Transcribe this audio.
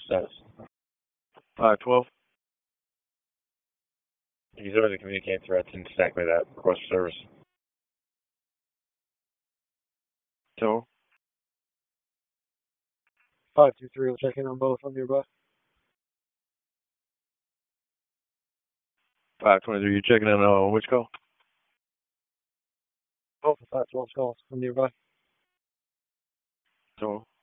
status. 512. He's already communicating threats and exactly that. Request for service. Tower. 523 will check in on both on nearby. 523, you checking in on which call? Both of 512 calls from nearby. Tower.